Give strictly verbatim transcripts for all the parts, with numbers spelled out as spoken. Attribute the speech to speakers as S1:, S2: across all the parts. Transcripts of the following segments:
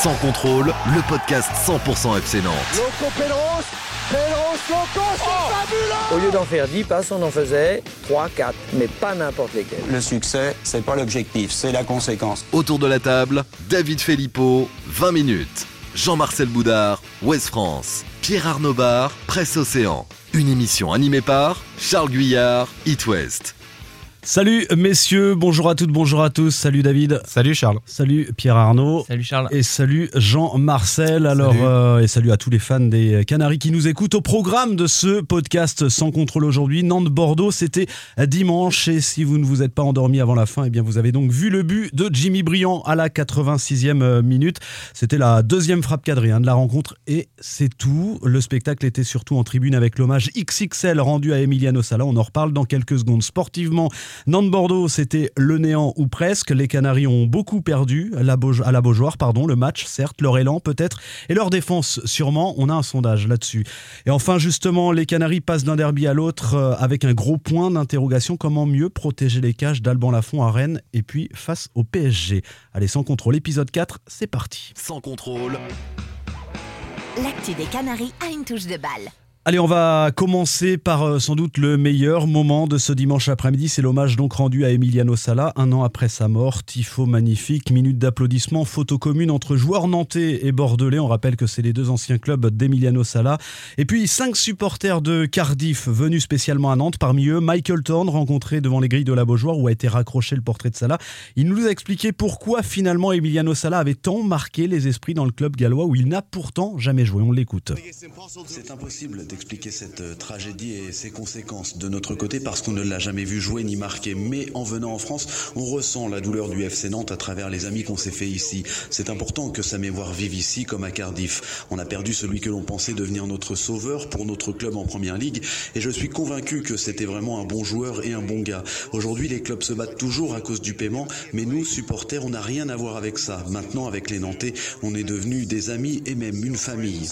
S1: Sans contrôle, le podcast cent pour cent F C Nantes.
S2: Loco Pélos, Pélos, Loco, c'est oh fabuleux!
S3: Au lieu d'en faire dix passes, on en faisait trois, quatre, mais pas n'importe lesquels.
S4: Le succès, c'est pas l'objectif, c'est la conséquence.
S1: Autour de la table, David Filippo, vingt minutes. Jean-Marcel Boudard, Ouest France. Pierre Arnaud Bar, Presse Océan. Une émission animée par Charles Guyard, It West.
S5: Salut messieurs, bonjour à toutes, bonjour à tous, salut David.
S6: Salut Charles.
S5: Salut Pierre Arnaud.
S7: Salut Charles.
S5: Et salut Jean-Marcel. Alors,
S6: salut.
S5: Euh, et salut à tous les fans des Canaries qui nous écoutent. Au programme de ce podcast Sans contrôle aujourd'hui, Nantes-Bordeaux, c'était dimanche. Et si vous ne vous êtes pas endormi avant la fin, eh bien vous avez donc vu le but de Jimmy Briand à la quatre-vingt-sixième minute. C'était la deuxième frappe cadrée hein, de la rencontre et c'est tout. Le spectacle était surtout en tribune avec l'hommage X X L rendu à Emiliano Sala. On en reparle dans quelques secondes. Sportivement, Nantes-Bordeaux, c'était le néant ou presque. Les Canaries ont beaucoup perdu à la, Beaujo- à la Beaujoire, pardon. Le match, certes, leur élan peut-être, et leur défense sûrement. On a un sondage là-dessus. Et enfin, justement, les Canaries passent d'un derby à l'autre euh, avec un gros point d'interrogation. Comment mieux protéger les cages d'Alban Lafont à Rennes et puis face au P S G. Allez, Sans contrôle, épisode quatre, c'est parti.
S1: Sans contrôle.
S8: L'actu des Canaries a une touche de balle.
S5: Allez, on va commencer par euh, sans doute le meilleur moment de ce dimanche après-midi. C'est l'hommage donc rendu à Emiliano Sala, un an après sa mort. Tifo magnifique, minute d'applaudissements, photo commune entre joueurs nantais et bordelais. On rappelle que c'est les deux anciens clubs d'Emiliano Sala. Et puis, cinq supporters de Cardiff venus spécialement à Nantes. Parmi eux, Michael Thorne, rencontré devant les grilles de la Beaujoire où a été raccroché le portrait de Sala. Il nous a expliqué pourquoi finalement Emiliano Sala avait tant marqué les esprits dans le club gallois où il n'a pourtant jamais joué. On l'écoute.
S9: C'est impossible d'expliquer cette tragédie et ses conséquences de notre côté parce qu'on ne l'a jamais vu jouer ni marquer. Mais en venant en France, on ressent la douleur du F C Nantes à travers les amis qu'on s'est fait ici. C'est important que sa mémoire vive ici comme à Cardiff. On a perdu celui que l'on pensait devenir notre sauveur pour notre club en première ligue et je suis convaincu que c'était vraiment un bon joueur et un bon gars. Aujourd'hui, les clubs se battent toujours à cause du paiement, mais nous, supporters, on n'a rien à voir avec ça. Maintenant, avec les Nantais, on est devenus des amis et même une famille.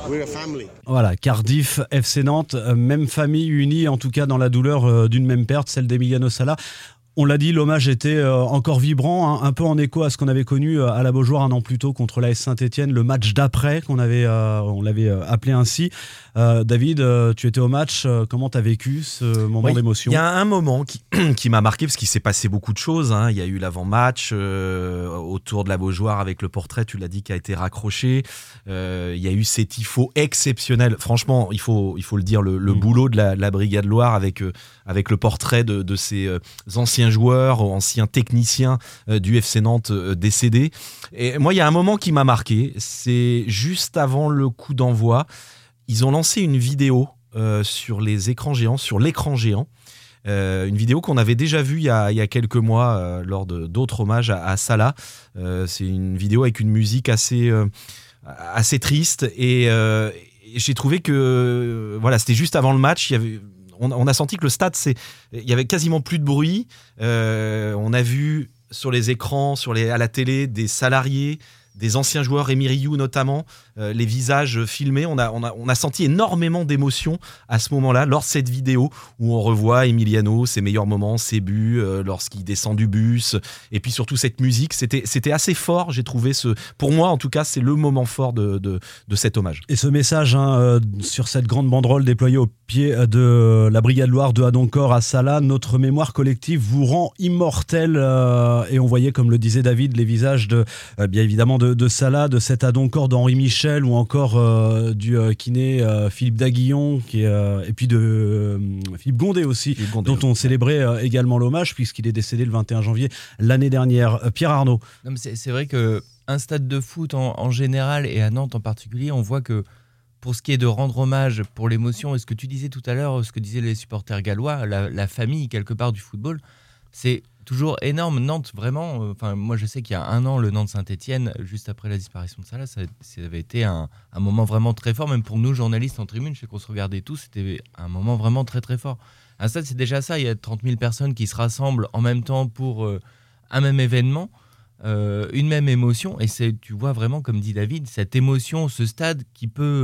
S5: Voilà, Cardiff, F C Nantes, même famille unie en tout cas dans la douleur d'une même perte, celle d'Emiliano Sala. On l'a dit, l'hommage était encore vibrant, hein, un peu en écho à ce qu'on avait connu à la Beaujoire un an plus tôt contre l'A S Saint-Etienne, le match d'après qu'on avait, euh, on l'avait appelé ainsi. Euh, David, euh, tu étais au match, euh, comment tu as vécu ce moment
S6: oui,
S5: d'émotion ?
S6: Il y a un moment qui, qui m'a marqué parce qu'il s'est passé beaucoup de choses. Hein. Il y a eu l'avant-match euh, autour de la Beaujoire avec le portrait, tu l'as dit, qui a été raccroché. Euh, il y a eu ces tifos exceptionnels. Franchement, il faut, il faut le dire, le, le mmh. boulot de la, la Brigade Loire avec, euh, avec le portrait de, de ces euh, anciens joueurs, anciens techniciens euh, du F C Nantes euh, décédés. Et moi, il y a un moment qui m'a marqué. C'est juste avant le coup d'envoi. Ils ont lancé une vidéo euh, sur les écrans géants, sur l'écran géant. Euh, une vidéo qu'on avait déjà vue il y a, il y a quelques mois euh, lors de, d'autres hommages à, à Sala. Euh, c'est une vidéo avec une musique assez, euh, assez triste. Et, euh, et j'ai trouvé que euh, voilà, c'était juste avant le match. Il y avait, on, on a senti que le stade, c'est, il y avait quasiment plus de bruit. Euh, on a vu sur les écrans, sur les, à la télé, des salariés, des anciens joueurs, Rémi Rioux notamment, euh, les visages filmés. On a, on, a, on a senti énormément d'émotions à ce moment-là, lors de cette vidéo où on revoit Emiliano, ses meilleurs moments, ses buts, euh, lorsqu'il descend du bus, et puis surtout cette musique. C'était, c'était assez fort, j'ai trouvé. Ce, pour moi, en tout cas, c'est le moment fort de, de, de cet hommage.
S5: Et ce message hein, euh, sur cette grande banderole déployée au pied de la Brigade Loire de Hadoncor à Sala, notre mémoire collective vous rend immortel. Euh, et on voyait, comme le disait David, les visages de, euh, bien évidemment, de De, de Sala, de cet Hadoncor d'Henri Michel ou encore euh, du euh, kiné euh, Philippe Daguillon qui est, euh, et puis de euh, Philippe Gondet aussi, Gondet, dont on célébrait euh, également l'hommage puisqu'il est décédé le vingt et un janvier l'année dernière. Euh, Pierre Arnaud.
S7: Non, mais c'est, c'est vrai qu'un stade de foot en, en général et à Nantes en particulier, on voit que pour ce qui est de rendre hommage pour l'émotion et ce que tu disais tout à l'heure, ce que disaient les supporters gallois, la, la famille quelque part du football, c'est toujours énorme. Nantes, vraiment, enfin, euh, moi je sais qu'il y a un an, le Nantes-Saint-Etienne, juste après la disparition de Sala, ça, ça avait été un, un moment vraiment très fort, même pour nous journalistes en tribune, je sais qu'on se regardait tous, c'était un moment vraiment très très fort. Un stade, c'est déjà ça, il y a trente mille personnes qui se rassemblent en même temps pour euh, un même événement, euh, une même émotion, et c'est, tu vois vraiment, comme dit David, cette émotion, ce stade qui peut... Euh,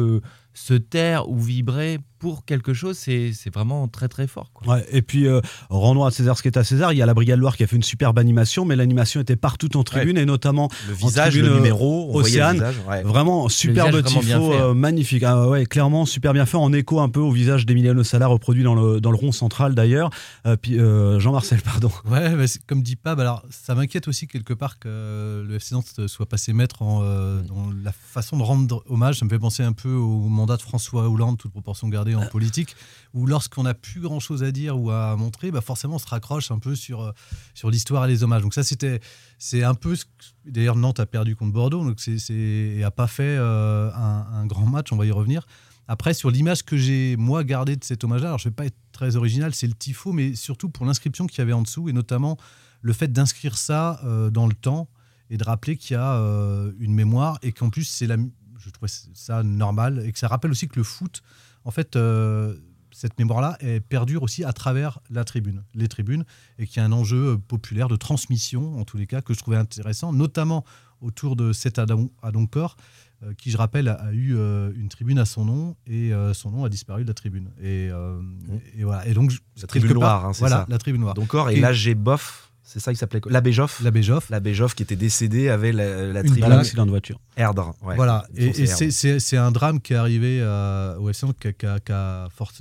S7: se taire ou vibrer pour quelque chose, c'est, c'est vraiment très très fort, quoi.
S5: Ouais, et puis, euh, rendons à César ce qui est à César. Il y a la Brigade Loire qui a fait une superbe animation, mais l'animation était partout en tribune, ouais. Et notamment
S6: le visage,
S5: en tribune,
S6: le numéro, on
S5: Océane.
S6: voyait le visage, ouais.
S5: Vraiment superbe tifo, euh, magnifique. Ah, ouais, clairement super bien fait, en écho un peu au visage d'Emiliano Sala, reproduit dans le, dans le rond central d'ailleurs. Euh, puis, euh, Jean-Marcel, pardon.
S10: Ouais, bah, comme dit Pab, alors ça m'inquiète aussi quelque part que euh, le F C Nantes soit passé maître en, euh, dans la façon de rendre hommage. Ça me fait penser un peu au mandat de François Hollande, toute proportion gardée en politique, où lorsqu'on n'a plus grand chose à dire ou à montrer, bah forcément on se raccroche un peu sur, sur l'histoire et les hommages. Donc ça c'était, c'est un peu ce que, d'ailleurs Nantes a perdu contre Bordeaux, donc c'est, c'est, et n'a pas fait euh, un, un grand match, on va y revenir. Après, sur l'image que j'ai moi gardée de cet hommage-là, alors je ne vais pas être très original, c'est le tifo, mais surtout pour l'inscription qu'il y avait en dessous, et notamment le fait d'inscrire ça euh, dans le temps et de rappeler qu'il y a euh, une mémoire, et qu'en plus c'est la, je trouvais ça normal, et que ça rappelle aussi que le foot, en fait, euh, cette mémoire-là, elle perdure aussi à travers la tribune, les tribunes, et qu'il y a un enjeu populaire de transmission, en tous les cas, que je trouvais intéressant, notamment autour de cet Adam Adoncor, euh, qui, je rappelle, a, a eu euh, une tribune à son nom, et euh, son nom a disparu de la tribune. Et, euh, mmh. et, et voilà. Et donc,
S6: la tribune noire, hein, c'est
S10: voilà,
S6: ça.
S10: La tribune noire.
S6: Adoncor, et, et l'A G Boff. C'est ça, il s'appelait l'abbé Joff.
S10: L'abbé Joff.
S6: L'abbé Joff qui était décédé avec la, la tribune.
S5: Un accident de voiture.
S6: Erdre. Ouais.
S10: Voilà. Et, et c'est, c'est, c'est un drame qui est arrivé euh, au F C Nantes, qui a, qui a, qui a fort,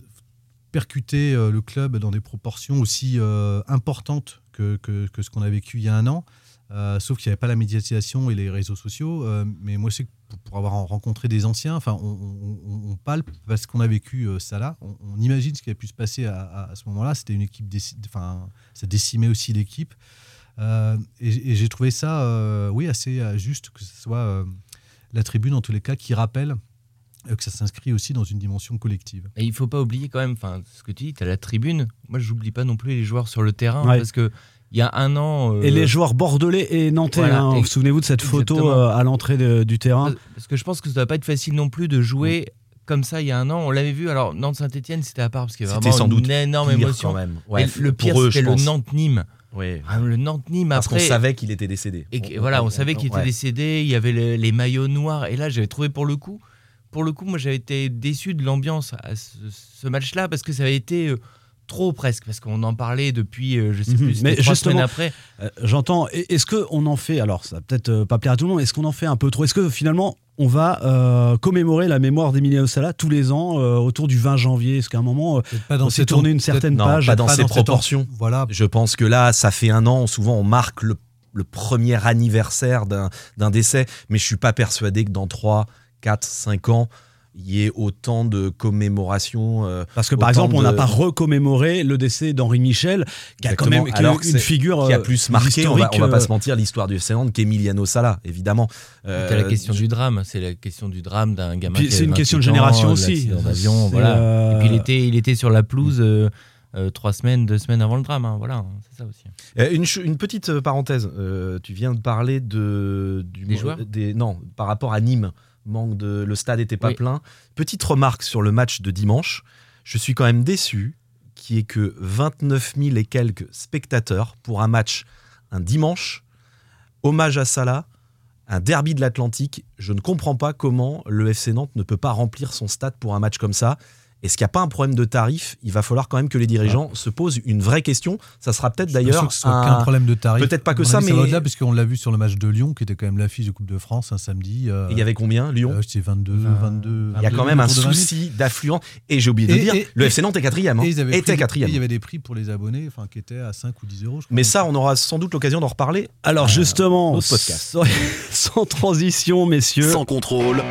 S10: percuté euh, le club dans des proportions aussi euh, importantes que, que, que ce qu'on a vécu il y a un an. Euh, sauf qu'il n'y avait pas la médiatisation et les réseaux sociaux. Euh, mais moi, je sais que pour, pour avoir rencontré des anciens, enfin, on, on, on palpe parce qu'on a vécu euh, ça là. On, on imagine ce qui a pu se passer à, à, à ce moment-là. C'était une équipe, déci- enfin, ça décimait aussi l'équipe. Euh, et, et j'ai trouvé ça, euh, oui, assez juste que ce soit euh, la tribune, en tous les cas, qui rappelle euh, que ça s'inscrit aussi dans une dimension collective.
S7: Et il ne faut pas oublier quand même, ce que tu dis, tu as la tribune. Moi, je n'oublie pas non plus les joueurs sur le terrain, ouais. Parce que il y a un an... Euh...
S5: Et les joueurs bordelais et nantais, voilà, hein, et... souvenez-vous de cette Exactement. photo euh, à l'entrée de, du terrain.
S7: Parce que je pense que ça ne doit pas être facile non plus de jouer mmh. comme ça il y a un an. On l'avait vu, alors Nantes-Saint-Etienne, c'était à part, parce qu'il y avait
S6: c'était
S7: vraiment
S6: sans doute
S7: une énorme émotion.
S6: Quand même. Ouais,
S7: le pire, eux, c'était le Nantes-Nîmes.
S6: Oui.
S7: Ah, le Nantes-Nîmes,
S6: parce
S7: après...
S6: qu'on savait qu'il était décédé.
S7: Et que, on, voilà, on, on savait qu'il était ouais. décédé, il y avait les, les maillots noirs, et là, j'avais trouvé pour le coup... Pour le coup, moi, j'avais été déçu de l'ambiance à ce, ce match-là, parce que ça avait été... Euh, trop presque, parce qu'on en parlait depuis, euh, je sais plus,
S5: mais
S7: trois
S5: justement,
S7: semaines après.
S5: Euh, j'entends, est-ce qu'on en fait, alors ça va peut-être euh, pas plaire à tout le monde, est-ce qu'on en fait un peu trop ? Est-ce que finalement, on va euh, commémorer la mémoire d'Emiliano Sala tous les ans, euh, autour du vingt janvier ? Est-ce qu'à un moment, euh,
S10: pas dans
S5: on s'est tourné une certaine
S6: non,
S5: page ?
S6: Pas dans
S10: pas
S6: ces
S10: dans
S6: proportions.
S10: Voilà.
S6: Je pense que là, ça fait un an, souvent on marque le, le premier anniversaire d'un, d'un décès, mais je suis pas persuadé que dans trois, quatre, cinq ans, il y ait autant de commémorations. Euh,
S5: Parce que par exemple, de... on n'a pas recommémoré le décès d'Henri Michel, qui a quand même qui
S6: Alors
S5: une figure
S6: qui a plus marqué, on va, on va pas
S5: euh...
S6: se mentir, l'histoire du F C Nantes qu'Emiliano Sala, évidemment.
S7: Euh, c'est la question je... du drame, c'est la question du drame d'un gamin.
S5: Puis,
S7: qui
S5: c'est une question de génération
S7: ans,
S5: aussi.
S7: D'avion, voilà. euh... Et puis il était, il était sur la pelouse. Euh, Euh, trois semaines, deux semaines avant le drame, hein. Voilà, c'est ça aussi.
S6: Euh, une, ch- une petite parenthèse, euh, tu viens de parler de du
S7: des joueurs,
S6: des, non, par rapport à Nîmes, manque de, le stade n'était pas
S7: oui.
S6: plein. Petite remarque sur le match de dimanche, je suis quand même déçu qu'il n'y ait que vingt-neuf mille et quelques spectateurs pour un match un dimanche, hommage à Salah, un derby de l'Atlantique. Je ne comprends pas comment le F C Nantes ne peut pas remplir son stade pour un match comme ça. Est-ce qu'il n'y a pas un problème de tarif ? Il va falloir quand même que les dirigeants ah. se posent une vraie question. Ça sera peut-être
S10: je
S6: d'ailleurs.
S10: Sûr que ce soit un... qu'un problème de tarif.
S6: Peut-être pas que ça, mais.
S10: Ça va au-delà, puisqu'on l'a vu sur le match de Lyon, qui était quand même l'affiche de Coupe de France un samedi. Euh...
S6: Il y avait combien, Lyon ?
S10: euh, C'était vingt-deux, vingt-deux.
S6: Il y a quand même un souci d'affluence. Et j'ai oublié de et, dire, et, le et, F C Nantes est quatrième. Hein. Était quatrième.
S10: Il y avait des prix pour les abonnés, enfin, qui étaient à cinq ou dix euros. Je crois.
S6: Mais ça, on aura sans doute l'occasion d'en reparler.
S5: Alors, euh, justement,
S6: podcast.
S5: Sans transition, messieurs.
S1: Sans contrôle.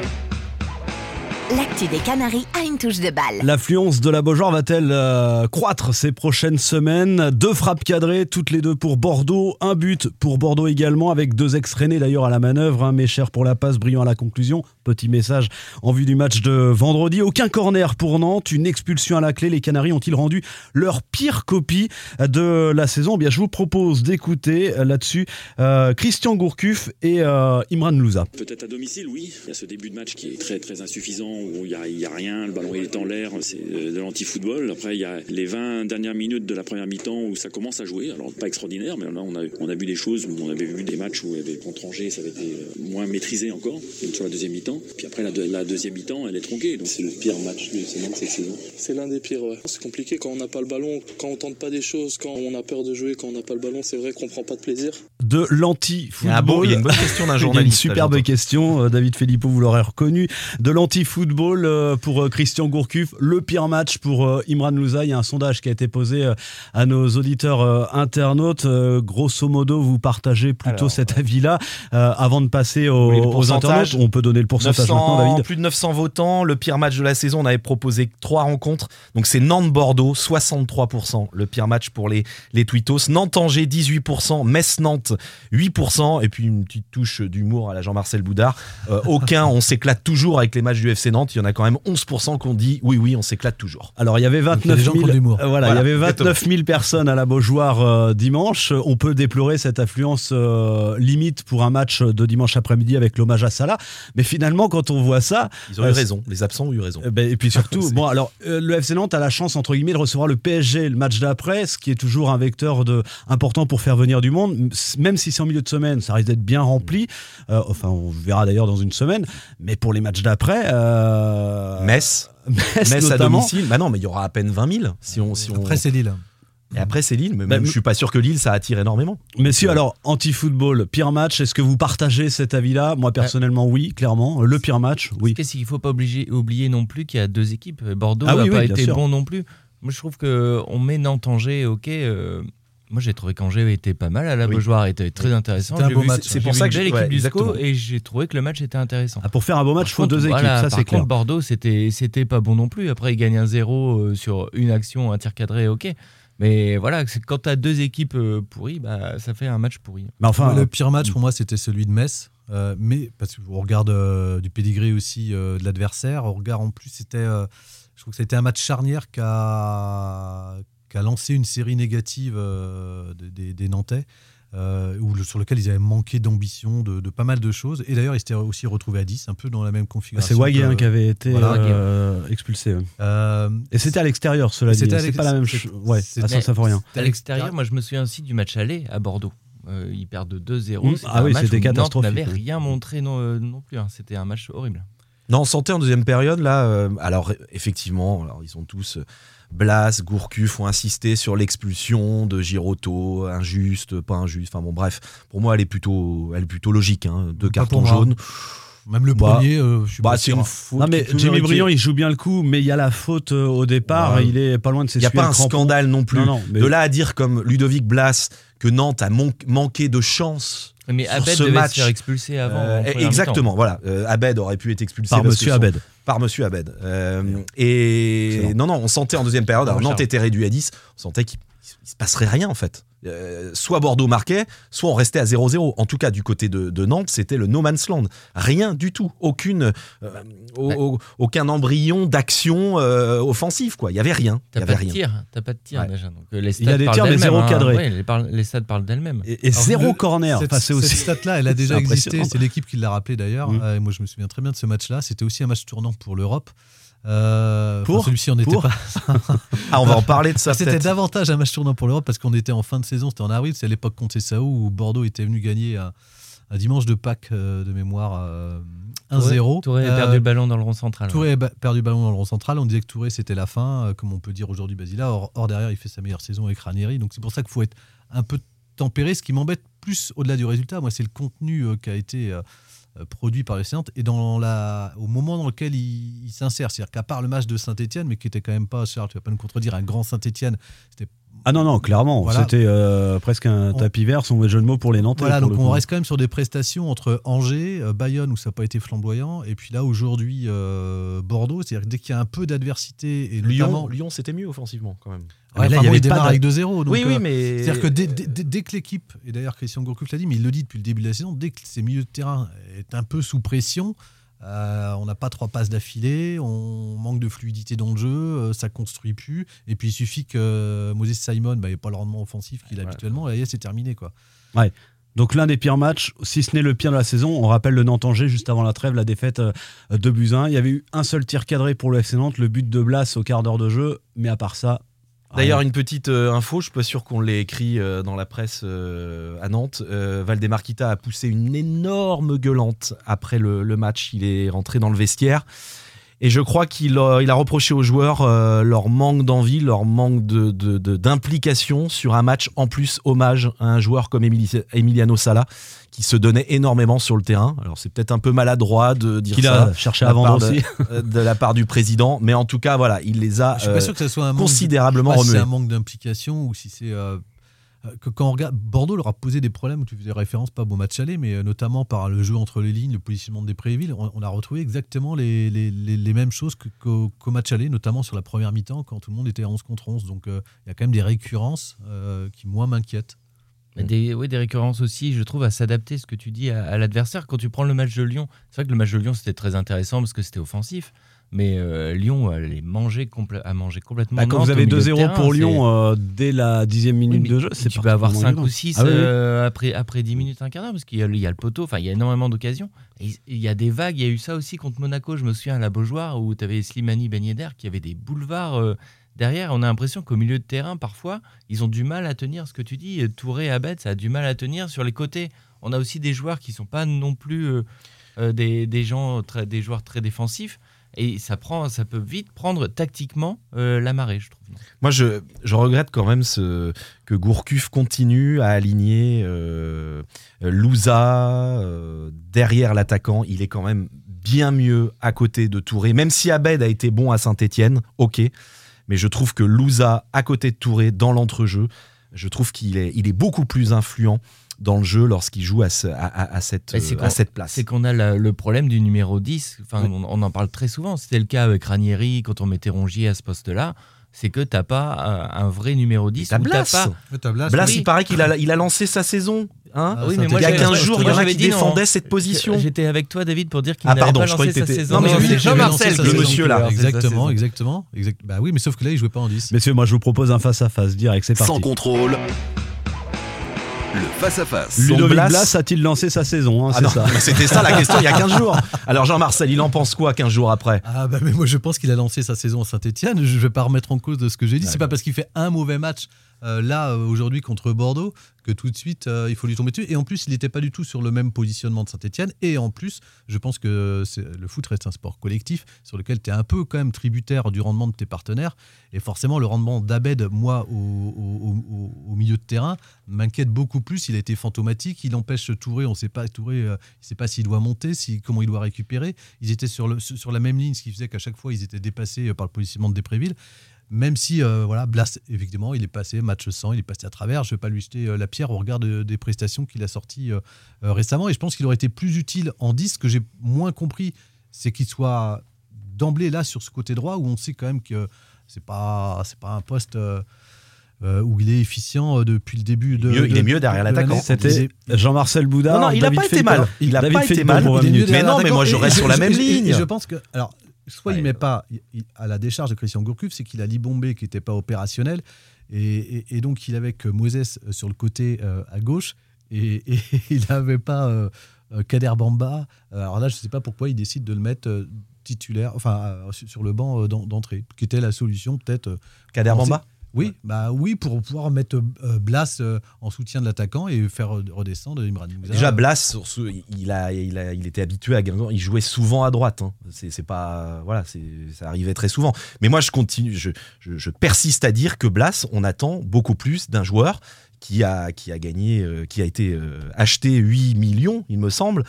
S8: L'actu des Canaries a une touche de balle.
S5: L'affluence de la Beaujoire va-t-elle euh, croître ces prochaines semaines ? Deux frappes cadrées, toutes les deux pour Bordeaux. Un but pour Bordeaux également, avec deux ex-rennais d'ailleurs à la manœuvre. Hein, Mécher pour la passe, Brillant à la conclusion. Petit message en vue du match de vendredi. Aucun corner pour Nantes, une expulsion à la clé. Les Canaries ont-ils rendu leur pire copie de la saison ? Eh bien, je vous propose d'écouter là-dessus euh, Christian Gourcuff et euh, Imran Louza.
S11: Peut-être à domicile, oui. Il y a ce début de match qui est très, très insuffisant, où il n'y a, il y a rien, le ballon il est en l'air, c'est de l'anti-football. Après, il y a les vingt dernières minutes de la première mi-temps où ça commence à jouer. Alors, pas extraordinaire, mais là, on a, on a vu des choses, on avait vu des matchs où il y avait contre Angers, ça avait été moins maîtrisé encore sur la deuxième mi-temps. mi-temps. Puis après, la, deux, la deuxième mi-temps, elle est tronquée. Donc
S9: c'est le pire match du F C Nantes cette saison.
S12: C'est l'un des pires, ouais. C'est compliqué quand on n'a pas le ballon, quand on tente pas des choses, quand on a peur de jouer, quand on n'a pas le ballon. C'est vrai qu'on prend pas de plaisir.
S5: De l'anti-football.
S6: Ah bon, il y a une bonne question d'un journaliste.
S5: Il y a une superbe question, euh, David Filippo, vous l'aurez reconnu. De l'anti-football euh, pour euh, Christian Gourcuff. Le pire match pour euh, Imran Louza. Il y a un sondage qui a été posé euh, à nos auditeurs euh, internautes. Euh, grosso modo, vous partagez plutôt Alors, cet ouais. avis-là. Euh, avant de passer au, oui, aux internautes, on peut donner le pourcentage
S6: neuf cents,
S5: maintenant, David.
S6: Plus de neuf cents votants. Le pire match de la saison, on avait proposé trois rencontres. Donc c'est Nantes-Bordeaux, soixante-trois pour cent. Le pire match pour les, les Tweetos. Nantes-Angers, dix-huit pour cent. Metz-Nantes, huit pour cent. Et puis une petite touche d'humour à la Jean-Marcel Boudard. Euh, aucun, on s'éclate toujours avec les matchs du F C Nantes. Il y en a quand même onze pour cent qui ont dit oui, oui, on s'éclate toujours.
S5: Alors il y avait vingt-neuf mille, euh, voilà, voilà, il y avait vingt-neuf mille personnes à la Beaujoire euh, dimanche. On peut déplorer cette affluence euh, limite pour un match de dimanche après-midi avec l'hommage à Salah. Mais finalement, quand on voit ça,
S6: ils ont euh, eu raison. Les absents ont eu raison.
S5: Euh, ben, et puis surtout, bon, alors euh, le F C Nantes a la chance entre guillemets de recevoir le P S G le match d'après, ce qui est toujours un vecteur de important pour faire venir du monde. Même si c'est en milieu de semaine, ça risque d'être bien rempli. Euh, enfin, on verra d'ailleurs dans une semaine. Mais pour les matchs d'après, euh...
S6: Metz,
S5: Metz,
S6: Metz à
S5: notamment.
S6: domicile. Bah non, mais il y aura à peine vingt mille si on si on.
S10: Après c'est Lille.
S6: Et après c'est Lille, mais même, bah, je suis pas sûr que Lille ça attire énormément.
S5: Messieurs, alors anti-football, pire match, est-ce que vous partagez cet avis-là ? Moi personnellement oui, clairement. Le pire match, oui.
S7: Qu'est-ce qu'il faut pas obliger, oublier non plus qu'il y a deux équipes. Bordeaux
S5: n'a
S7: ah oui,
S5: pas
S7: oui,
S5: été
S7: sûr. bon non plus. Moi je trouve que on met Nantes-Angers, ok. Euh, moi j'ai trouvé qu'Angers était pas mal à la oui. Beaujoire, était très intéressant.
S10: C'était un
S7: j'ai
S10: beau
S7: vu,
S10: match.
S7: C'est, c'est pour ça que j'ai l'équipe
S6: ouais,
S7: du S C O et j'ai trouvé que le match était intéressant.
S5: Ah, pour faire un beau match, il faut deux équipes,
S7: voilà,
S5: ça
S7: par
S5: c'est clair.
S7: Contre, Bordeaux c'était c'était pas bon non plus. Après ils gagnent un zéro sur une action, un tir cadré, ok. Mais voilà, c'est quand tu as deux équipes pourries, bah, ça fait un match pourri.
S10: Mais enfin, le pire match pour moi, c'était celui de Metz. Euh, mais parce qu'on regarde euh, du pédigré aussi euh, de l'adversaire, on regarde en plus, c'était, euh, je trouve que c'était un match charnière qui a, qui a lancé une série négative euh, des, des Nantais. Euh, où, sur lequel ils avaient manqué d'ambition de, de pas mal de choses. Et d'ailleurs, ils s'étaient aussi retrouvés à dix, un peu dans la même configuration.
S5: C'est Waguin qui avait été voilà, euh, expulsé. Ouais.
S10: Euh,
S5: et c'était à l'extérieur, cela dit.
S10: C'était
S5: c'est pas la même chose. Ouais, à Saint-Symphorien.
S7: À l'extérieur, moi je me souviens aussi du match aller à Bordeaux. Euh, ils perdent de deux zéro.
S5: Mmh. Ah oui, c'était catastrophique.
S7: Nantes n'avait rien montré non, euh, non plus. Hein. C'était un match horrible.
S6: Non, on sentait en deuxième période, là, euh, alors effectivement, alors, ils sont tous... Euh, Blas, Gourcuff ont insisté sur l'expulsion de Girotto, injuste, pas injuste. Enfin bon, bref, pour moi, elle est plutôt, elle est plutôt logique. Hein. Deux pas cartons jaunes.
S10: Même le
S6: bah,
S10: premier, euh, je suis
S6: bah,
S10: pas
S6: c'est
S10: sûr.
S6: une faute.
S5: Non, mais Jimmy Briand, il joue bien le coup, mais il y a la faute euh, au départ. Ouais. Il est pas loin de s'essuyer.
S6: Il n'y a pas un
S5: crampon.
S6: scandale non plus.
S5: Non, non, mais...
S6: De là à dire comme Ludovic Blas que Nantes a mon- manqué de chance.
S7: Mais
S6: sur
S7: Abed
S6: ce
S7: devait
S6: match.
S7: se faire expulser avant.
S6: Euh, exactement,
S7: mi-temps.
S6: voilà. Euh, Abed aurait pu être expulsé
S5: par Monsieur
S6: son...
S5: Abed.
S6: Par Monsieur Abed. Euh, et non, non, on sentait en deuxième période. Alors Nantes était réduit à dix. On sentait qu'il ne se passerait rien en fait. Euh, soit Bordeaux marquait, soit on restait à zéro zéro. En tout cas, du côté de, de Nantes, c'était le no man's land. Rien du tout. Aucune, euh, au, au, aucun embryon d'action euh, offensive. Quoi. Il n'y avait rien.
S7: T'as
S6: Il y
S7: pas
S6: avait
S7: de
S6: rien.
S7: tir. T'as pas de tir
S6: Ouais.
S7: déjà. Donc, les stades
S5: il y a des tirs, mais zéro cadré.
S7: Hein. Ouais, les, par- les stades parlent d'elles-mêmes.
S5: Et, et zéro
S10: le,
S5: corner.
S10: Cette,
S5: enfin, c'est aussi...
S10: cette stat-là, elle a déjà
S5: c'est
S10: existé. C'est l'équipe qui l'a rappelé d'ailleurs.
S5: Mmh.
S10: Euh, et moi, je me souviens très bien de ce match-là. C'était aussi un match tournant pour l'Europe. Euh,
S5: pour
S10: enfin, celui-ci, on n'était pas.
S6: Ah, on va en parler de ça.
S10: C'était
S6: peut-être.
S10: davantage un match tournant pour l'Europe parce qu'on était en fin de saison. C'était en avril. C'est à l'époque contre Sao où Bordeaux était venu gagner un, un dimanche de Pâques euh, de mémoire euh, un zéro.
S7: Touré a euh, perdu le ballon dans le rond central.
S10: Touré a ba- perdu le ballon dans le rond central. On disait que Touré c'était la fin, euh, comme on peut dire aujourd'hui Basila. Or, or derrière, il fait sa meilleure saison avec Ranieri. Donc c'est pour ça qu'il faut être un peu tempéré. Ce qui m'embête plus au-delà du résultat, moi, c'est le contenu euh, qui a été euh, produit par les F C Nantes et dans la, au moment dans lequel il, il s'insère. C'est-à-dire qu'à part le match de Saint-Etienne, mais qui était quand même pas, Charles, tu vas pas nous contredire, un grand Saint-Etienne, c'était.
S5: Ah non, non, clairement, voilà. C'était euh, presque un tapis vert, son jeu de mots pour les Nantais.
S10: Voilà,
S5: pour
S10: donc
S5: le
S10: on
S5: coup.
S10: reste quand même sur des prestations entre Angers, euh, Bayonne, où ça n'a pas été flamboyant, et puis là, aujourd'hui, euh, Bordeaux. C'est-à-dire que dès qu'il y a un peu d'adversité, et
S6: Lyon,
S10: notamment...
S6: Lyon, c'était mieux offensivement quand même.
S10: Ouais,
S5: Ouais,
S10: là,
S5: enfin,
S10: il y
S5: bon,
S10: avait
S5: il
S10: démarre
S5: pas
S10: avec deux zéro. Donc,
S6: oui, oui,
S10: euh,
S6: mais.
S10: C'est-à-dire que dès, dès, dès, dès que l'équipe, et d'ailleurs Christian Gourcuff l'a dit, mais il le dit depuis le début de la saison, dès que ses milieux de terrain est un peu sous pression, Euh, on n'a pas trois passes d'affilée, on manque de fluidité dans le jeu, euh, ça construit plus. Et puis il suffit que euh, Moses Simon n'ait pas le rendement offensif qu'il a
S6: ouais.
S10: habituellement, et là, c'est terminé, quoi.
S5: Ouais. Donc l'un des pires matchs, si ce n'est le pire de la saison. On rappelle le Nantes-Angers juste avant la trêve, la défaite euh, de buts un. Il y avait eu un seul tir cadré pour le F C Nantes, le but de Blas au quart d'heure de jeu, mais à part ça,
S6: D'ailleurs, une petite euh, info, je suis pas sûr qu'on l'ait écrit euh, dans la presse euh, à Nantes. Euh, Valdemarquita a poussé une énorme gueulante après le, le match. Il est rentré dans le vestiaire. Et je crois qu'il a, il a reproché aux joueurs euh, leur manque d'envie, leur manque de, de, de, d'implication sur un match en plus hommage à un joueur comme Emili- Emiliano Sala qui se donnait énormément sur le terrain. Alors c'est peut-être un peu maladroit de dire
S5: qu'il
S6: ça.
S5: a cherché à vendre aussi.
S6: De, de la part du président. Mais en tout cas, voilà, il les a
S10: je suis pas sûr que ça soit un
S6: considérablement
S10: manque de, je sais pas
S6: remués.
S10: si c'est un manque d'implication ou si c'est... Euh... Que quand on regarde, Bordeaux leur a posé des problèmes où tu faisais référence pas au match aller, mais notamment par le jeu entre les lignes, le positionnement de Dépréville. On, on a retrouvé exactement les, les, les, les mêmes choses que, qu'au, qu'au match aller, notamment sur la première mi-temps quand tout le monde était à onze contre onze. Donc il euh, y a quand même des récurrences euh, qui, moi, m'inquiètent.
S7: Des, oui, des récurrences aussi, je trouve, à s'adapter, ce que tu dis, à, à l'adversaire. Quand tu prends le match de Lyon, c'est vrai que le match de Lyon, c'était très intéressant parce que c'était offensif. Mais euh, Lyon a, les mangé compl- a mangé complètement.
S5: Bah, quand vous avez deux zéro pour Lyon euh, dès la dixième minute
S7: oui,
S5: de jeu, c'est
S7: tu peux avoir cinq
S5: évident.
S7: ou six
S5: ah, oui, oui.
S7: euh, après, après dix minutes, un quart d'heure, parce qu'il y a, il y a le poteau, enfin il y a énormément d'occasions. Et il y a des vagues, il y a eu ça aussi contre Monaco, je me souviens à la Beaujoire, où tu avais Slimani Ben Yedder qui avait des boulevards euh, derrière. On a l'impression qu'au milieu de terrain, parfois, ils ont du mal à tenir ce que tu dis. Touré, Abed, ça a du mal à tenir. Sur les côtés, on a aussi des joueurs qui ne sont pas non plus euh, euh, des, des, gens très, des joueurs très défensifs. Et ça, prend, ça peut vite prendre tactiquement euh, la marée, je trouve.
S6: Moi, je, je regrette quand même ce, que Gourcuff continue à aligner euh, Louza euh, derrière l'attaquant. Il est quand même bien mieux à côté de Touré. Même si Abed a été bon à Saint-Etienne, ok. Mais je trouve que Louza à côté de Touré dans l'entrejeu, je trouve qu'il est, il est beaucoup plus influent dans le jeu lorsqu'il joue à, ce, à, à, à, cette, euh, à cette place.
S7: C'est qu'on a la, le problème du numéro dix, enfin, oui. on, on en parle très souvent, c'était le cas avec Ranieri quand on mettait Rongier à ce poste-là, c'est que t'as pas un, un vrai numéro dix.
S6: T'as Blas,
S7: t'as pas...
S10: ouais, t'as Blas,
S6: Blas
S10: oui.
S6: il paraît qu'il a, il a lancé sa saison. Hein
S7: ah, oui, mais moi,
S6: il y a quinze
S7: j'ai,
S6: jours, il y en a qui défendaient
S7: non.
S6: cette position.
S7: J'étais avec toi, David, pour dire qu'il
S6: ah,
S7: n'avait
S6: pardon,
S7: pas
S6: je
S7: lancé sa saison.
S6: Non, mais
S7: non,
S6: c'est
S7: Jean-Marcel,
S6: le monsieur là.
S10: Exactement, exactement. Exact. Bah oui, mais sauf que là, il jouait pas en dix.
S5: Messieurs, moi, je vous propose un face-à-face direct, c'est parti.
S1: Sans contrôle. Le face-à-face.
S5: Ludovic Blas, Blas a-t-il lancé sa saison hein,
S6: ah
S5: c'est
S6: non,
S5: ça.
S6: C'était ça la question il y a quinze jours. Alors Jean-Marcel, il en pense quoi quinze jours après?
S10: Ah bah mais moi je pense qu'il a lancé sa saison à Saint-Etienne. Je vais pas remettre en cause de ce que j'ai dit. Ouais, c'est pas parce qu'il fait un mauvais match euh, là euh, aujourd'hui contre Bordeaux que tout de suite euh, il faut lui tomber dessus. Et en plus il n'était pas du tout sur le même positionnement de Saint-Etienne. Et en plus je pense que c'est, le foot reste un sport collectif sur lequel tu es un peu quand même tributaire du rendement de tes partenaires. Et forcément le rendement d'Abed, moi au, au, au, au milieu de terrain, m'inquiète beaucoup plus. Il a été fantomatique. Il empêche Touré. On ne sait pas Touré. Euh, il ne sait pas s'il doit monter, si, comment il doit récupérer. Ils étaient sur, le, sur la même ligne, ce qui faisait qu'à chaque fois ils étaient dépassés par le positionnement de Dépréville. Même si, euh, voilà, Blas, évidemment, il est passé match cent, il est passé à travers. Je ne vais pas lui jeter euh, la pierre au regard de, des prestations qu'il a sorties euh, euh, récemment. Et je pense qu'il aurait été plus utile en dix. Ce que j'ai moins compris, c'est qu'il soit d'emblée là sur ce côté droit où on sait quand même que ce n'est pas, c'est pas un poste euh, euh, où il est efficient euh, depuis le début de.
S6: Il est mieux,
S10: de,
S6: il est mieux derrière
S10: de
S6: l'attaquant.
S5: C'était Jean-Marcel Boudard.
S6: Non, non, il n'a pas été mal. Il n'a pas été mal. Mais non, mais moi je reste sur la même ligne.
S10: Et je pense que. Alors, soit ouais, il ne met pas il, à la décharge de Christian Gourcuff, c'est qu'il a Libombé qui n'était pas opérationnel. Et, et, et donc, il avait que Moses sur le côté euh, à gauche. Et, et il n'avait pas euh, Kader Bamba. Alors là, je ne sais pas pourquoi il décide de le mettre euh, titulaire, enfin, euh, sur le banc euh, d'entrée, qui était la solution peut-être. Euh,
S6: Kader Bamba
S10: Oui, bah oui, pour pouvoir mettre euh, Blas euh, en soutien de l'attaquant et faire redescendre Imran Moussa.
S6: Déjà, Blas, il, a, il, a, il était habitué à Guingamp, il jouait souvent à droite. Hein. C'est, c'est pas, voilà, c'est, ça arrivait très souvent. Mais moi, je continue, je, je, je persiste à dire que Blas, on attend beaucoup plus d'un joueur qui a, qui a gagné, euh, qui a été euh, acheté huit millions, il me semble.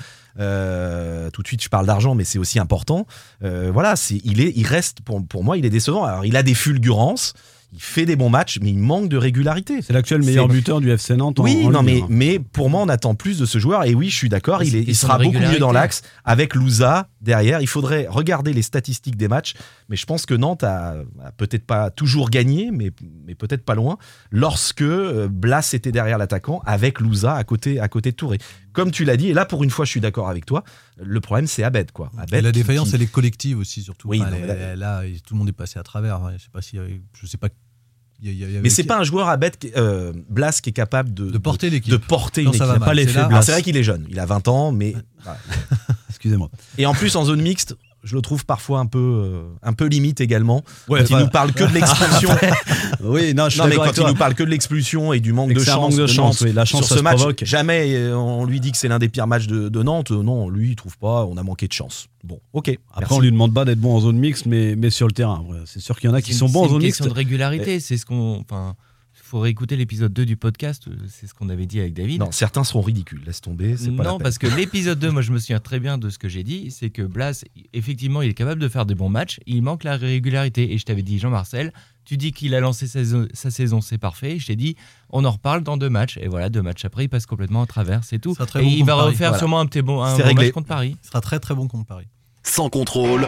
S6: Euh, tout de suite, je parle d'argent, mais c'est aussi important. Euh, voilà, c'est, il, est, il reste, pour, pour moi, il est décevant. Alors, il a des fulgurances. Il fait des bons matchs, mais il manque de régularité.
S5: C'est l'actuel meilleur c'est... buteur du F C Nantes.
S6: Oui,
S5: en
S6: non, mais,
S5: hein.
S6: mais pour moi, on attend plus de ce joueur. Et oui, je suis d'accord, il, est, il sera beaucoup mieux dans l'axe avec Louza derrière. Il faudrait regarder les statistiques des matchs. Mais je pense que Nantes a, a peut-être pas toujours gagné, mais, mais peut-être pas loin, lorsque Blas était derrière l'attaquant avec Louza à côté, à côté de Touré. Comme tu l'as dit, et là, pour une fois, je suis d'accord avec toi, le problème, c'est Abed. Quoi. Abed
S10: et la défaillance,
S6: qui...
S10: elle est collective aussi, surtout.
S6: Oui,
S10: enfin,
S6: non,
S10: elle,
S6: là,
S10: elle, là, tout le monde est passé à travers. Je sais pas si, je sais pas. Y a, y a, y a
S6: mais c'est qui... pas un joueur Abed, euh, Blas, qui est capable de,
S10: de porter l'équipe.
S6: De porter une équipe.
S5: Pas l'effet
S6: c'est, c'est vrai qu'il est jeune, il a vingt ans, mais.
S5: Ouais. Voilà. Excusez-moi.
S6: Et en plus, en zone mixte, je le trouve parfois un peu, euh, un peu limite également.
S5: Ouais,
S6: quand
S5: bah,
S6: il nous parle que de l'expulsion.
S5: oui, non, je suis
S6: non mais
S5: d'accord
S6: quand
S5: avec
S6: il
S5: toi.
S6: nous parle que de l'expulsion et du manque
S5: Et
S6: de
S5: que c'est un
S6: chance,
S5: manque de chance,
S6: Nantes
S5: oui, la chance,
S6: sur
S5: ça
S6: ce
S5: se
S6: match,
S5: provoque.
S6: jamais euh, on lui dit que c'est l'un des pires matchs de, de Nantes. Euh, Non, lui il trouve pas. On a manqué de chance. Bon, ok.
S5: Après,
S6: merci.
S5: on lui demande pas d'être bon en zone mixte, mais, mais sur le terrain. Ouais, c'est sûr qu'il y en a qui
S7: C'est
S5: sont
S7: une-
S5: bons en
S7: c'est
S5: zone
S7: une
S5: mixte.
S7: question de régularité. C'est ce qu'on. Enfin, faut réécouter l'épisode deux du podcast. C'est ce qu'on avait dit avec David.
S6: Non, certains seront ridicules. Laisse tomber. C'est pas la
S7: Non,
S6: peine.
S7: parce que l'épisode deux, moi je me souviens très bien de ce que j'ai dit, c'est que Blas, effectivement, il est capable de faire des bons matchs, il manque la régularité. Et je t'avais dit, Jean-Marcel, tu dis qu'il a lancé sa saison, sa saison, c'est parfait. Et je t'ai dit, on en reparle dans deux matchs. Et voilà, deux matchs après, il passe complètement à travers, c'est tout.
S10: Ça sera très
S7: Et
S10: bon
S7: il
S10: contre
S7: va
S10: Paris.
S7: refaire
S10: Voilà.
S7: sûrement un petit bon, un
S6: C'est
S7: bon
S6: réglé.
S7: match contre Paris.
S10: Il sera très très bon contre Paris.
S1: Sans contrôle,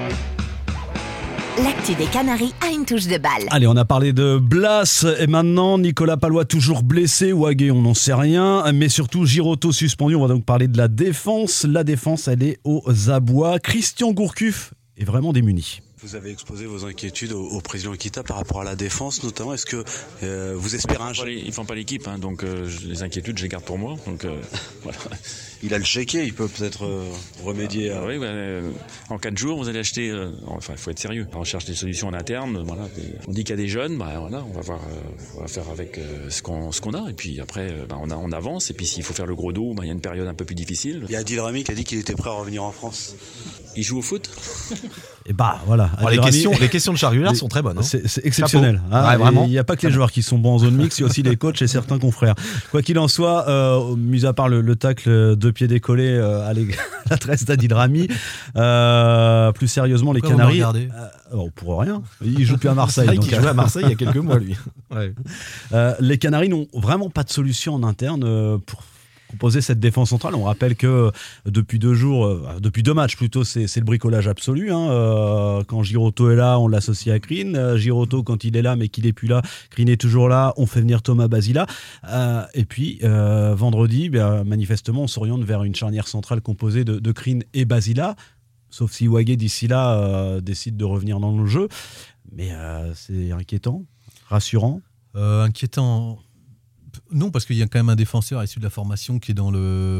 S8: L'actu des Canaries a une touche de balle.
S5: Allez, on a parlé de Blas et maintenant Nicolas Palois toujours blessé, Wagué on n'en sait rien, mais surtout Girotto suspendu. On va donc parler de la défense. La défense, elle est aux abois. Christian Gourcuff est vraiment démuni.
S9: Vous avez exposé vos inquiétudes au, au président Kita par rapport à la défense, notamment. Est-ce que euh, vous espérez un...
S11: Ils ne font pas l'équipe, hein, donc euh, je- les inquiétudes, je les garde pour moi. Donc, euh, voilà.
S9: Il a le chéquier, il peut peut-être euh, remédier à...
S11: Ah oui, ouais, euh, en quatre jours, vous allez acheter. euh, enfin, il faut être sérieux. On cherche des solutions en interne. Voilà. Et on dit qu'il y a des jeunes, bah, voilà, on va voir, euh, on va faire avec euh, ce qu'on ce qu'on a. Et puis après, euh, bah, on, a, on avance. Et puis s'il faut faire le gros dos, bah, il y a une période un peu plus difficile.
S9: Il y a Adil Rami qui a dit qu'il était prêt à revenir en France.
S11: Il joue au foot.
S5: Et bah voilà.
S6: Oh, les,
S5: Adil Rami-
S6: questions, les questions de Charles Hullard
S5: Les-
S6: sont très bonnes. Hein.
S5: C'est, c'est exceptionnel.
S6: Chapeau.
S5: hein.
S6: Ouais, vraiment.
S5: Il n'y a pas que les joueurs qui sont bons en zone mixte, il y a aussi les coachs et certains confrères. Quoi qu'il en soit, euh, mis à part le, le tacle deux pieds décollés euh, à l'ég- la tresse d'Adil Rami, euh, plus sérieusement, les
S10: Pourquoi vous me
S5: Canaries.
S10: regardez
S5: euh, on pourra rien. Il joue plus à Marseille.
S6: C'est vrai
S5: donc,
S6: qu'il jouait à Marseille il y a quelques mois, lui. Ouais.
S5: euh, les Canaries n'ont vraiment pas de solution en interne euh, pour composer cette défense centrale. On rappelle que euh, depuis deux jours, euh, depuis deux matchs plutôt, c'est, c'est le bricolage absolu. Hein. Euh, quand Girotto est là, on l'associe à Green. Euh, Girotto, quand il est là, mais qu'il n'est plus là, Green est toujours là, on fait venir Thomas Basila. Euh, et puis, euh, vendredi, ben, manifestement, on s'oriente vers une charnière centrale composée de, de Green et Basila. Sauf si Wagué, d'ici là, euh, décide de revenir dans le jeu. Mais euh, c'est inquiétant, rassurant.
S10: Euh, inquiétant. Non, parce qu'il y a quand même un défenseur issu de la formation qui est dans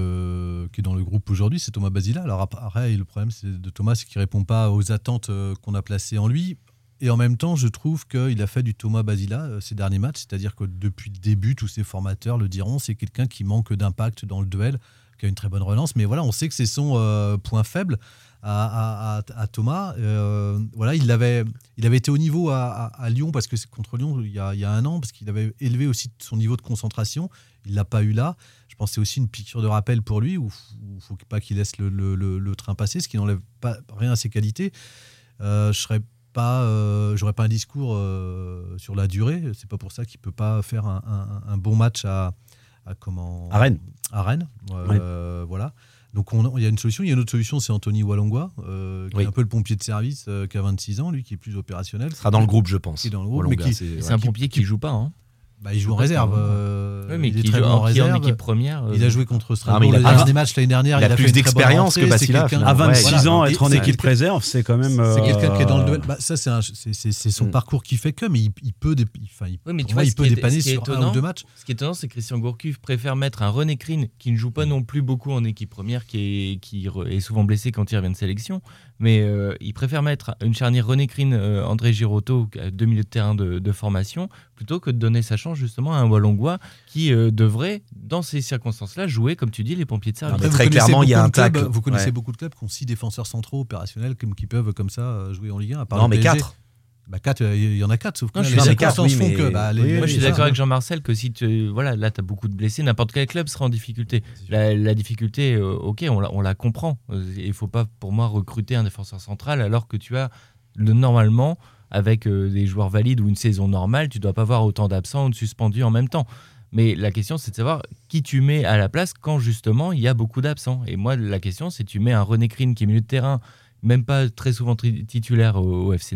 S10: le, qui est dans le groupe aujourd'hui, c'est Thomas Basila. Alors après, le problème c'est de Thomas, c'est qu'il ne répond pas aux attentes euh, qu'on a placées en lui. Et en même temps, je trouve qu'il a fait du Thomas Basila euh, ces derniers matchs. C'est-à-dire que depuis le début, tous ses formateurs le diront, c'est quelqu'un qui manque d'impact dans le duel, qui a une très bonne relance. Mais voilà, on sait que c'est son euh, point faible à, à, à, à Thomas. Euh, voilà, il avait, il avait été au niveau à, à, à Lyon, parce que c'est contre Lyon il y, a, il y a un an, parce qu'il avait élevé aussi son niveau de concentration. Il ne l'a pas eu là. Je pense que c'est aussi une piqûre de rappel pour lui, où il ne faut pas qu'il laisse le, le, le, le train passer, ce qui n'enlève pas rien à ses qualités. Euh, je serais pas, euh, j'aurais pas un discours euh, sur la durée. C'est pas pour ça qu'il peut pas faire un, un, un bon match à, à comment
S5: à Rennes.
S10: À Rennes, euh, oui. Voilà. Donc on, il y a une solution. Il y a une autre solution, c'est Anthony Walongwa, euh, qui oui. est un peu le pompier de service, euh, qui a vingt-six ans, lui, qui est plus opérationnel.
S6: Il sera dans le groupe, je pense.
S10: Qui est dans le groupe,
S6: Walongwa,
S10: mais qui,
S7: c'est, c'est ouais, un pompier qui, qui joue pas. Hein.
S10: Bah, il joue en réserve. Euh,
S7: oui, mais
S10: il est
S7: qui
S10: très
S7: joue
S10: bon
S7: en,
S10: en réserve.
S7: En équipe première.
S10: Euh, il a joué contre Strasbourg.
S6: Ah,
S10: il a des matchs l'année dernière.
S6: Il a,
S10: il a
S6: plus
S10: fait
S6: d'expérience que Basila.
S5: À vingt-six ouais, ans, être en équipe quelqu'un... réserve, c'est quand même.
S10: C'est
S5: euh...
S10: quelqu'un qui est dans le duel. Bah, ça, c'est, un, c'est, c'est, c'est son mm. parcours qui fait que, mais il, il peut, dé... enfin, il,
S7: oui, mais tu
S10: moi,
S7: vois,
S10: il peut
S7: est,
S10: dépanner sur
S7: étonnant,
S10: un ou deux matchs.
S7: Ce qui est étonnant, c'est que Christian Gourcuff préfère mettre un René Krien, qui ne joue pas non plus beaucoup en équipe première, qui est, qui est souvent blessé quand il revient de sélection, mais euh, il préfère mettre une charnière René Krien, euh, André Girotto, deux milieux de terrain de, de formation, plutôt que de donner sa chance justement à un Walongwa qui euh, devrait, dans ces circonstances-là, jouer, comme tu dis, les pompiers de service.
S6: Après, très clairement, il y a un tacle.
S10: Vous connaissez
S6: ouais.
S10: beaucoup de clubs qui ont six défenseurs centraux opérationnels comme, qui peuvent comme ça jouer en Ligue un. À part
S6: non, mais
S10: P S G.
S6: quatre.
S10: Bah quatre, il y en a quatre, sauf que
S7: non,
S10: là,
S7: je
S10: les
S7: circonstances
S10: oui, font que... Bah, les,
S7: oui, moi,
S10: les,
S7: je suis
S10: ça,
S7: d'accord avec Jean-Marcel que si tu... Voilà, là, tu as beaucoup de blessés, n'importe quel club sera en difficulté. La, la difficulté, euh, ok, on la, on la comprend. Il ne faut pas, pour moi, recruter un défenseur central alors que tu as, le, normalement, avec euh, des joueurs valides ou une saison normale, tu ne dois pas avoir autant d'absents ou de suspendus en même temps. Mais la question, c'est de savoir qui tu mets à la place quand, justement, il y a beaucoup d'absents. Et moi, la question, c'est tu mets un René Krien qui est milieu de terrain, même pas très souvent titulaire au, au F C Nantes,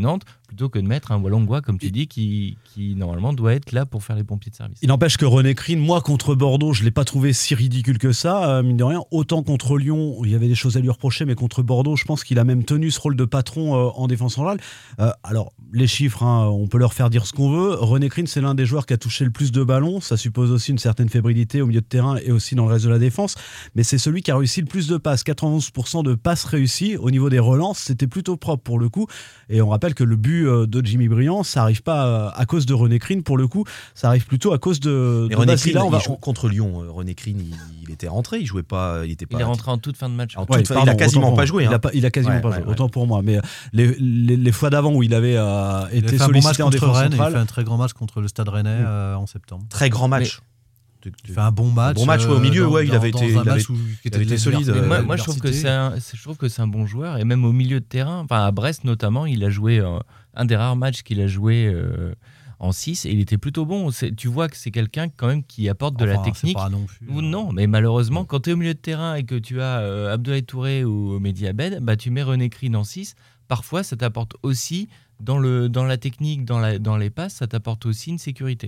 S7: plutôt que de mettre un Wallongois, comme tu dis, qui, qui normalement doit être là pour faire les pompiers de service.
S5: Il n'empêche que René Crine, moi contre Bordeaux, je ne l'ai pas trouvé si ridicule que ça, euh, mine de rien. Autant contre Lyon, il y avait des choses à lui reprocher, mais contre Bordeaux, je pense qu'il a même tenu ce rôle de patron euh, en défense centrale. Euh, alors, les chiffres, hein, on peut leur faire dire ce qu'on veut. René Crine, c'est l'un des joueurs qui a touché le plus de ballons. Ça suppose aussi une certaine fébrilité au milieu de terrain et aussi dans le reste de la défense. Mais c'est celui qui a réussi le plus de passes. quatre-vingt-onze pour cent de passes réussies. Au niveau des relances, c'était plutôt propre pour le coup. Et on rappelle que le but de Jimmy Briand, ça n'arrive pas à cause de René Crine pour le coup, ça arrive plutôt à cause de, de
S6: René Crine,
S5: on va...
S6: il joue contre Lyon. René Crine, il, il était rentré, il jouait pas, il était pas.
S7: Il est rentré en toute fin de match.
S6: En ouais, toute, pardon, il a quasiment pas joué.
S5: Il
S6: hein.
S5: a, pas, il a quasiment
S6: ouais,
S5: pas
S6: ouais,
S5: joué.
S6: Ouais.
S5: Autant pour moi. Mais les, les, les fois d'avant où il avait euh,
S10: il
S5: été
S10: a
S5: sollicité
S10: bon
S5: en défense
S10: Rennes,
S5: centrale,
S10: il fait un très grand match contre le Stade Rennais
S5: mmh.
S10: euh, en septembre.
S6: Très grand match.
S10: Mais... Il fait un bon match.
S6: Un bon match ouais, au milieu,
S10: dans,
S6: ouais, il
S10: dans,
S6: avait été, il avait,
S10: où,
S6: il avait été solide.
S7: Mais moi, moi je, trouve que c'est un, je trouve que c'est un bon joueur, et même au milieu de terrain, enfin à Brest notamment, il a joué euh, un des rares matchs qu'il a joué euh, en six, et il était plutôt bon. C'est, tu vois que c'est quelqu'un quand même qui apporte de
S10: enfin,
S7: la technique.
S10: Pas non, plus,
S7: ou
S10: euh...
S7: non, mais malheureusement, quand tu es au milieu de terrain et que tu as euh, Abdoulaye Touré ou Mehdi Abed, bah, tu mets René Crine en six. Parfois, ça t'apporte aussi, dans, le, dans la technique, dans, la, dans les passes, ça t'apporte aussi une sécurité.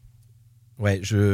S6: Ouais,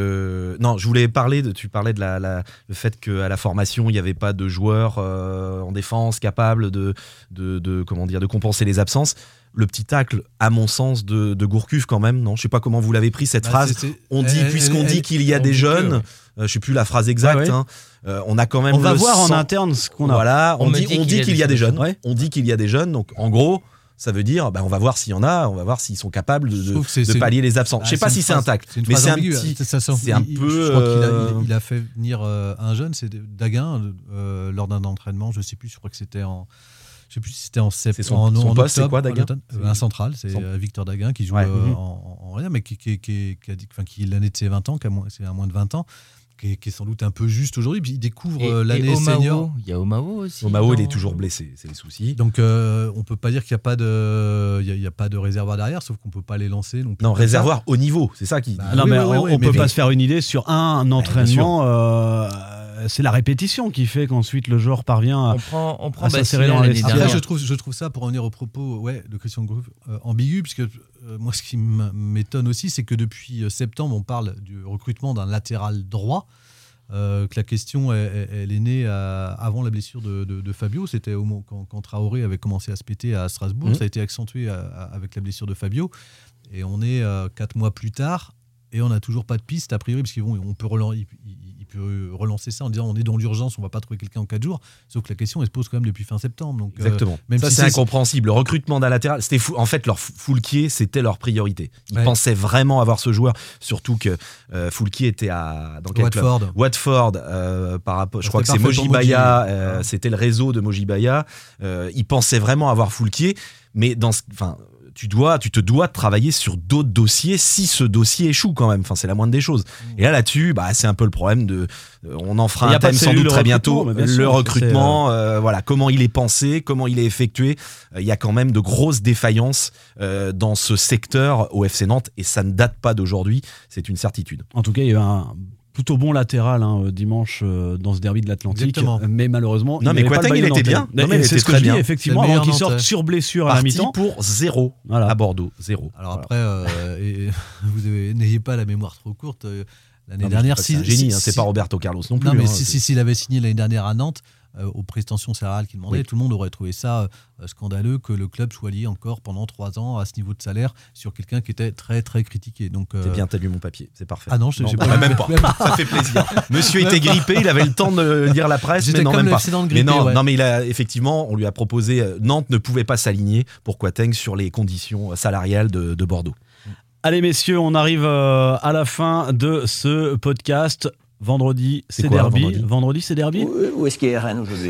S6: je non, je voulais parler de. Tu parlais de la, la le fait qu'à la formation il n'y avait pas de joueurs euh, en défense capables de, de de comment dire de compenser les absences. Le petit tacle, à mon sens, de, de Gourcuff quand même. Non, je sais pas comment vous l'avez pris cette bah, phrase. C'est, c'est... On dit elle, puisqu'on elle, dit elle, qu'il y a des jeunes. Que... Euh, je sais plus la phrase exacte. Ouais, ouais. Hein, euh, on a quand même.
S5: On va
S6: le
S5: voir
S6: sang...
S5: en interne ce qu'on a.
S6: Voilà, on, on dit,
S7: dit
S6: on
S7: qu'il
S6: dit
S7: y a
S6: qu'il
S7: des
S6: y a des jeunes.
S7: Ouais.
S6: On dit qu'il y a des jeunes. Donc en gros. Ça veut dire, bah, on va voir s'il y en a, on va voir s'ils sont capables de, de,
S10: c'est,
S6: de
S10: c'est
S6: pallier les absences. Ah, je sais pas si
S10: phrase,
S6: c'est un tacle,
S10: c'est
S6: mais c'est
S10: ambigu,
S6: un petit,
S10: c'est, ça,
S6: c'est un
S10: il,
S6: peu.
S10: Je crois qu'il a,
S6: euh...
S10: il, il a fait venir euh, un jeune, c'est Daguin, euh, lors d'un entraînement. Je sais plus, je crois que c'était en, je sais plus si c'était en septembre.
S6: C'est son, en, son
S10: en
S6: poste,
S10: octobre,
S6: c'est quoi Daguin?
S10: Un central, c'est son... Victor Daguin qui joue ouais. euh, mm-hmm. en, en rien, mais qui, qui, qui, qui a dit, enfin, qui est l'année de ses vingt ans, qui a moins, c'est à moins de vingt ans. Qui est, qui est sans doute un peu juste aujourd'hui, puis il découvre
S7: et,
S10: euh, l'année
S7: et Omao,
S10: senior.
S7: Il y a Omao aussi.
S6: Omao, il est toujours blessé, c'est les soucis.
S10: Donc euh, on peut pas dire qu'il n'y a pas de, il y a, il y a pas de réservoir derrière, sauf qu'on peut pas les lancer. Non,
S6: non réservoir haut niveau, c'est ça qui.
S5: Bah, non, oui, mais oui, on, oui, on mais peut mais... pas se faire une idée sur un, un entraînement. Euh, c'est la répétition qui fait qu'ensuite le joueur parvient à,
S7: on prend, on prend
S5: à s'insérer dans les
S10: Après, je trouve, je trouve ça, pour revenir au propos ouais, de Christian Gourcuff, euh, ambigu, puisque euh, moi, ce qui m'étonne aussi, c'est que depuis septembre, on parle du recrutement d'un latéral droit. Euh, que la question elle, elle est née à, avant la blessure de, de, de Fabio. C'était au moment, quand, quand Traoré avait commencé à se péter à Strasbourg. Mmh. Ça a été accentué à, à, avec la blessure de Fabio. Et on est euh, quatre mois plus tard et on n'a toujours pas de piste a priori, parce qu'ils vont, on peut relancer, il, il peut relancer ça en disant on est dans l'urgence, on va pas trouver quelqu'un en quatre jours. Sauf que la question elle se pose quand même depuis fin septembre. Donc,
S6: exactement. Euh,
S10: même
S6: ça
S10: si
S6: c'est,
S10: c'est
S6: incompréhensible. Le recrutement d'un latéral, c'était fou. En fait leur Foulquier c'était leur priorité. Ils
S10: ouais.
S6: pensaient vraiment avoir ce joueur, surtout que euh, Foulquier était à dans quel
S10: Watford.
S6: club Watford. Euh, par rapport, je crois que c'est Mojibaya. Moji. Euh, ouais. C'était le réseau de Mojibaya. Euh, ils pensaient vraiment avoir Foulquier, mais dans, enfin. Tu, dois, tu te dois de travailler sur d'autres dossiers si ce dossier échoue quand même. Enfin, c'est la moindre des choses. Et là, là-dessus, bah, c'est un peu le problème de. On en fera un thème sans doute très bientôt. Le sûr, recrutement, euh, voilà, comment il est pensé, comment il est effectué. Il euh, y a quand même de grosses défaillances euh, dans ce secteur au F C Nantes et ça ne date pas d'aujourd'hui. C'est une certitude.
S5: En tout cas, il y a eu un plutôt bon latéral hein, dimanche euh, dans ce derby de l'Atlantique. Exactement. Mais malheureusement,
S6: non,
S5: il
S6: mais Kouyaté, il était bien.
S5: Non, mais c'est ce que je dis, effectivement, avant qu'il sorte sur blessure à la mi-temps.
S6: Pour zéro voilà. à Bordeaux, zéro.
S10: Alors voilà. après, euh, et, vous avez, n'ayez pas la mémoire trop courte. Euh, l'année
S6: non,
S10: dernière,
S6: si, c'est un génie, si, hein, c'est pas Roberto Carlos non plus.
S10: Non, mais
S6: hein,
S10: si, si, s'il avait signé l'année dernière à Nantes, euh, aux prestations salariales qu'il demandait, oui. tout le monde aurait trouvé ça euh, scandaleux que le club soit lié encore pendant trois ans à ce niveau de salaire sur quelqu'un qui était très très critiqué. Donc, euh...
S6: c'est bien, t'as lu mon papier, c'est parfait.
S10: Ah non, je sais
S6: pas.
S10: pas
S6: Même pas. Ça fait plaisir. Monsieur était grippé, il avait le temps de lire la presse,
S10: J'étais
S6: mais non, même pas.
S10: Grippé,
S6: mais non,
S10: ouais.
S6: non, mais il a effectivement, on lui a proposé. Nantes ne pouvait pas s'aligner pour Kouyaté sur les conditions salariales de, de Bordeaux.
S5: Allez messieurs, on arrive à la fin de ce podcast. Vendredi, c'est, c'est quoi, derby. Vendredi, vendredi, c'est derby.
S3: Où, où est-ce qu'il est Rennes aujourd'hui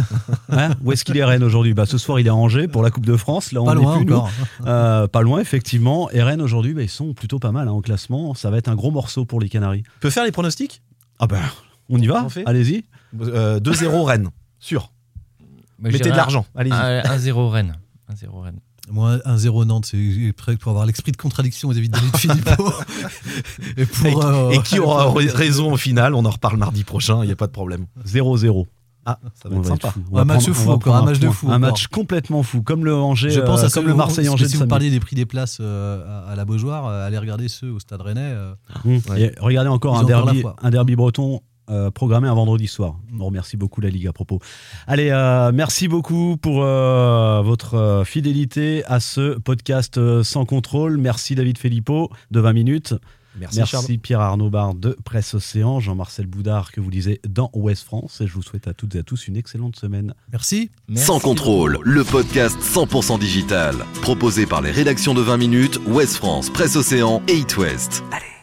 S5: hein Où est-ce qu'il est Rennes aujourd'hui bah, ce soir, il est à Angers pour la Coupe de France. Là, on
S10: pas loin
S5: plus,
S10: encore.
S5: Euh, pas loin, effectivement. Et Rennes aujourd'hui, bah, ils sont plutôt pas mal hein, en classement. Ça va être un gros morceau pour les Canaries.
S6: On peut faire les pronostics
S5: Ah ben, on y va. On Allez-y.
S6: Euh, deux zéro Rennes, sûr. Bah, Mettez de l'argent. Allez-y.
S7: un zéro Rennes. un zéro Rennes.
S10: Moi, un zéro Nantes, c'est prêt pour avoir l'esprit de contradiction vis-à-vis de David Philippot.
S6: et, pour, et, euh... et qui aura raison au final, on en reparle mardi prochain, il n'y a pas de problème.
S5: zéro zéro Ah,
S10: ça va être sympa.
S5: On va
S10: un match
S5: prendre,
S10: fou,
S5: on va
S10: encore un
S5: prendre
S10: match de
S5: point.
S10: fou.
S5: Un
S10: encore.
S5: match complètement fou, comme le Angers,
S10: Je pense à
S5: euh,
S10: ceux-
S5: comme le Marseille-Angers.
S10: Si vous parliez des prix des places euh, à, à la Beaujoire, euh, allez regarder ceux au Stade Rennais. Euh,
S5: Mmh.
S10: ouais.
S5: Et regardez encore
S10: Ils
S5: un
S10: ont encore la
S5: derby,
S10: foi.
S5: un derby breton euh, programmé un vendredi soir. On remercie beaucoup la Ligue à propos. Allez, euh, merci beaucoup pour euh, votre euh, fidélité à ce podcast euh, Sans Contrôle. Merci David Filippo de vingt minutes.
S6: Merci,
S5: Merci
S6: Charles.
S5: Pierre Arnaud Barre de Presse Océan, Jean-Marcel Boudard que vous lisez dans Ouest France. Et je vous souhaite à toutes et à tous une excellente semaine.
S10: Merci.
S7: Merci.
S1: Sans contrôle, le podcast cent pour cent digital. Proposé par les rédactions de vingt minutes, Ouest France, Presse Océan et It West. Allez.